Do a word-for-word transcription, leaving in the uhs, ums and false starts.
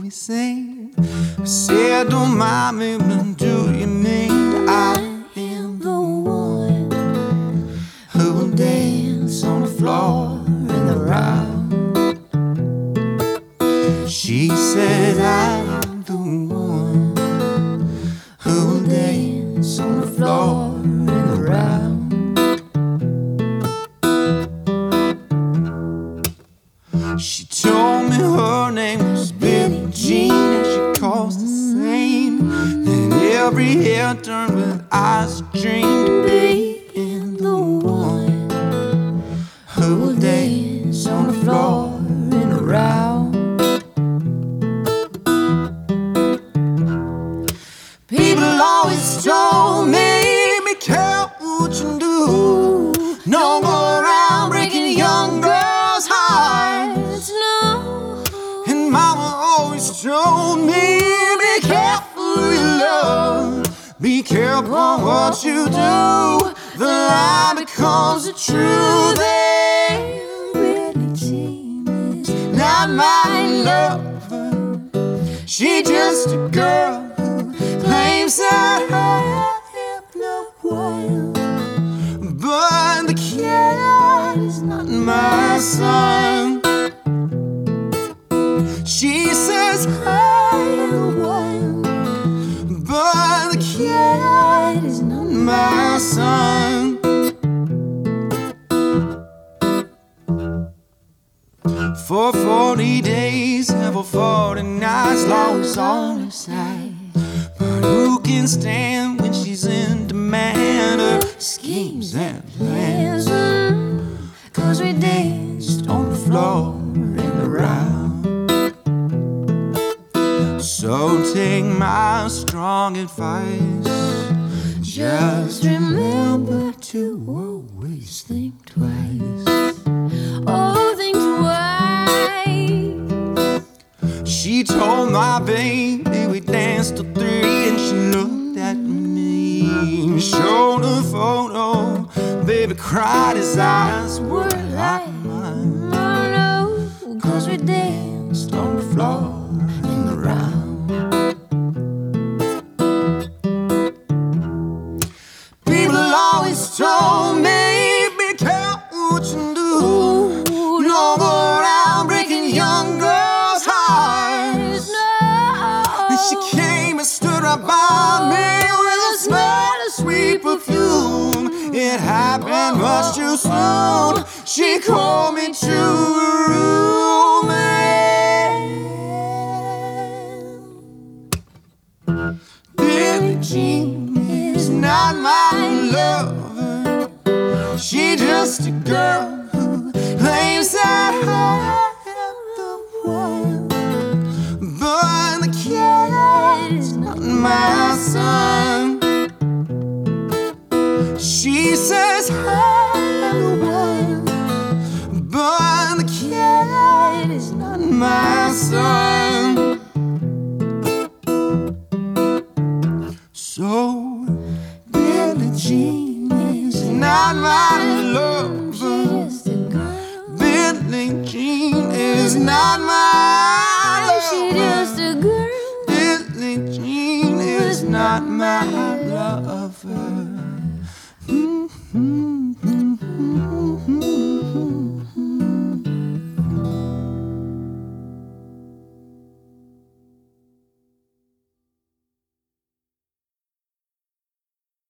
me sing. Said, don't mind me, but do you mean I am the one who will dance on the floor in the round? She said, I am the one who will dance on the floor in the round. She told me her name was Billie Jean, and she calls the same. And every hair turned with eyes of dream, being the one who will dance on the floor in a round. People always told me, be careful what you do. Don't go around breaking young girls' hearts, no. And mama always told me, be careful who you love, be careful what you do. The lie becomes the truth. Billie Jean is not my lover. She just a girl who claims that I am the one. But the cat is not my son. She says I am the one, but the cat is not my son. For forty days and for forty nights, law is on her side. But who can stand when she's in demand? Her schemes and plans, cause we danced on the floor in the round. So take my strong advice, just remember to always think twice. Oh, think twice. She told my baby we danced till three, and she looked at me, showed a photo. Baby cried, his eyes were like mine. Oh no, cause we danced on the floor in the round. People always told me, be careful what you do. Don't go around breaking young girls' hearts, no. And she came and stood right by me with a smell of sweet perfume. It happened much too soon. She called me to her room. Billie Jean is not my lover. She just a girl who claims that I am the one. But the cat is not my son. She says I am the one, but the cat is not my son. So Billie Jean is not my lover. Billie Jean is not my lover. She's just a girl. Billie Jean is not my lover.